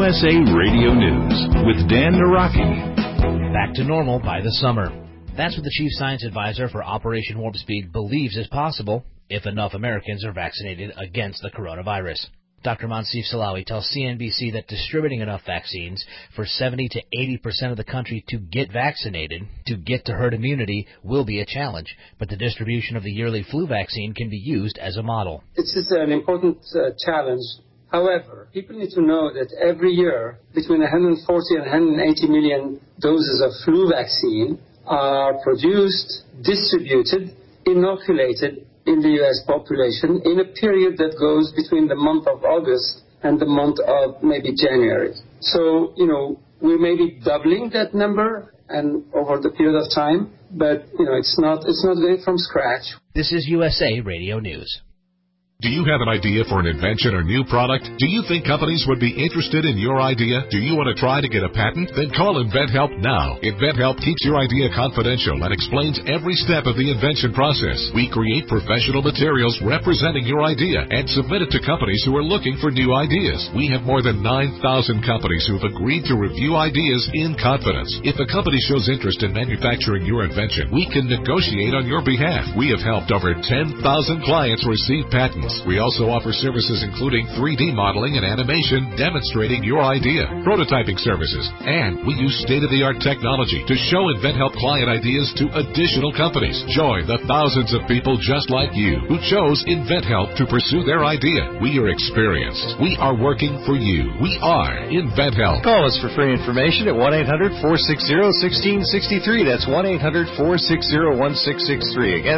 USA Radio News with Dan Naraki. Back to normal by the summer. That's what the Chief Science Advisor for Operation Warp Speed believes is possible if enough Americans are vaccinated against the coronavirus. Dr. Monsif Salawi tells CNBC that distributing enough vaccines for 70 to 80% of the country to get vaccinated, to get to herd immunity, will be a challenge. But the distribution of the yearly flu vaccine can be used as a model. This is an important challenge. However, people need to know that every year between 140 and 180 million doses of flu vaccine are produced, distributed, inoculated in the U.S. population in a period that goes between the month of August and the month of maybe January. So, we may be doubling that number and over the period of time, but, it's not going from scratch. This is USA Radio News. Do you have an idea for an invention or new product? Do you think companies would be interested in your idea? Do you want to try to get a patent? Then call InventHelp now. InventHelp keeps your idea confidential and explains every step of the invention process. We create professional materials representing your idea and submit it to companies who are looking for new ideas. We have more than 9,000 companies who have agreed to review ideas in confidence. If a company shows interest in manufacturing your invention, we can negotiate on your behalf. We have helped over 10,000 clients receive patents. We also offer services including 3D modeling and animation demonstrating your idea, prototyping services, and we use state-of-the-art technology to show InventHelp client ideas to additional companies. Join the thousands of people just like you who chose InventHelp to pursue their idea. We are experienced. We are working for you. We are InventHelp. Call us for free information at 1-800-460-1663. That's 1-800-460-1663. Again,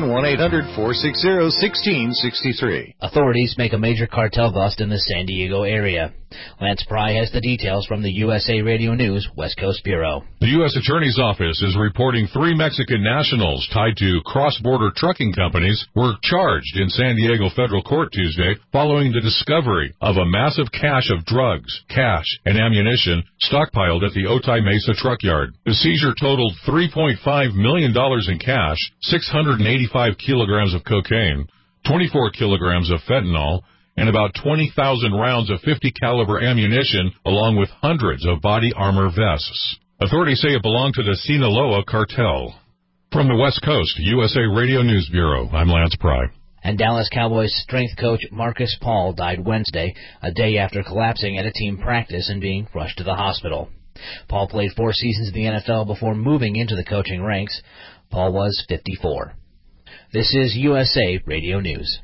1-800-460-1663. Authorities make a major cartel bust in the San Diego area. Lance Pry has the details from the USA Radio News West Coast Bureau. The U.S. Attorney's Office is reporting 3 Mexican nationals tied to cross-border trucking companies were charged in San Diego federal court Tuesday following the discovery of a massive cache of drugs, cash, and ammunition stockpiled at the Otay Mesa truck yard. The seizure totaled $3.5 million in cash, 685 kilograms of cocaine, 24 kilograms of fentanyl, and about 20,000 rounds of .50 caliber ammunition, along with hundreds of body armor vests. Authorities say it belonged to the Sinaloa cartel. From the West Coast, USA Radio News Bureau, I'm Lance Pry. And Dallas Cowboys strength coach Marcus Paul died Wednesday, a day after collapsing at a team practice and being rushed to the hospital. Paul played 4 seasons in the NFL before moving into the coaching ranks. Paul was 54. This is USA Radio News.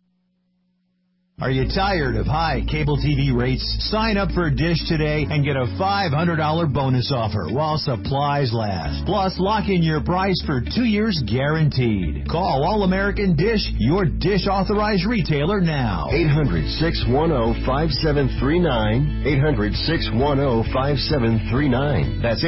Are you tired of high cable TV rates? Sign up for Dish today and get a $500 bonus offer while supplies last. Plus, lock in your price for 2 years guaranteed. Call All-American Dish, your Dish authorized retailer now. 800-610-5739. 800-610-5739. That's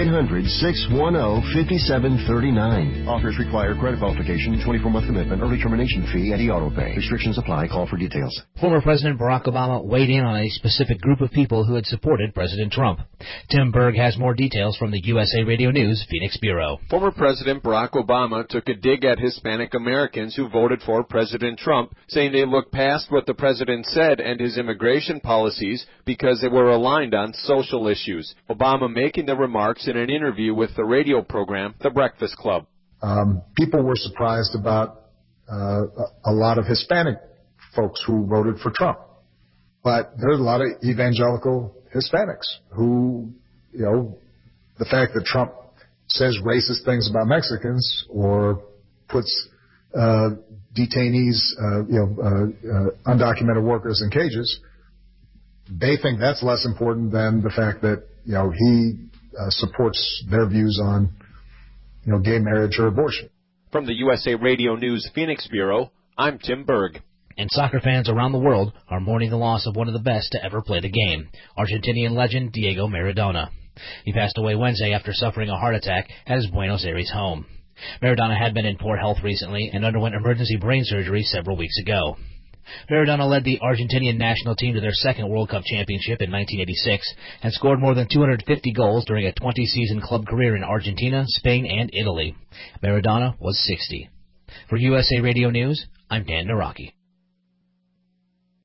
800-610-5739. Offers require credit qualification, 24-month commitment, early termination fee, and auto pay. Restrictions apply. Call for details. Former President Barack Obama weighed in on a specific group of people who had supported President Trump. Tim Berg has more details from the USA Radio News Phoenix Bureau. Former President Barack Obama took a dig at Hispanic Americans who voted for President Trump, saying they looked past what the president said and his immigration policies because they were aligned on social issues. Obama making the remarks in an interview with the radio program The Breakfast Club. People were surprised about a lot of Hispanic folks who voted for Trump. But there's a lot of evangelical Hispanics who, the fact that Trump says racist things about Mexicans or puts detainees, undocumented workers in cages, they think that's less important than the fact that, he supports their views on, gay marriage or abortion. From the USA Radio News Phoenix Bureau, I'm Tim Berg. And soccer fans around the world are mourning the loss of one of the best to ever play the game, Argentinian legend Diego Maradona. He passed away Wednesday after suffering a heart attack at his Buenos Aires home. Maradona had been in poor health recently and underwent emergency brain surgery several weeks ago. Maradona led the Argentinian national team to their second World Cup championship in 1986 and scored more than 250 goals during a 20-season club career in Argentina, Spain, and Italy. Maradona was 60. For USA Radio News, I'm Dan Naraki.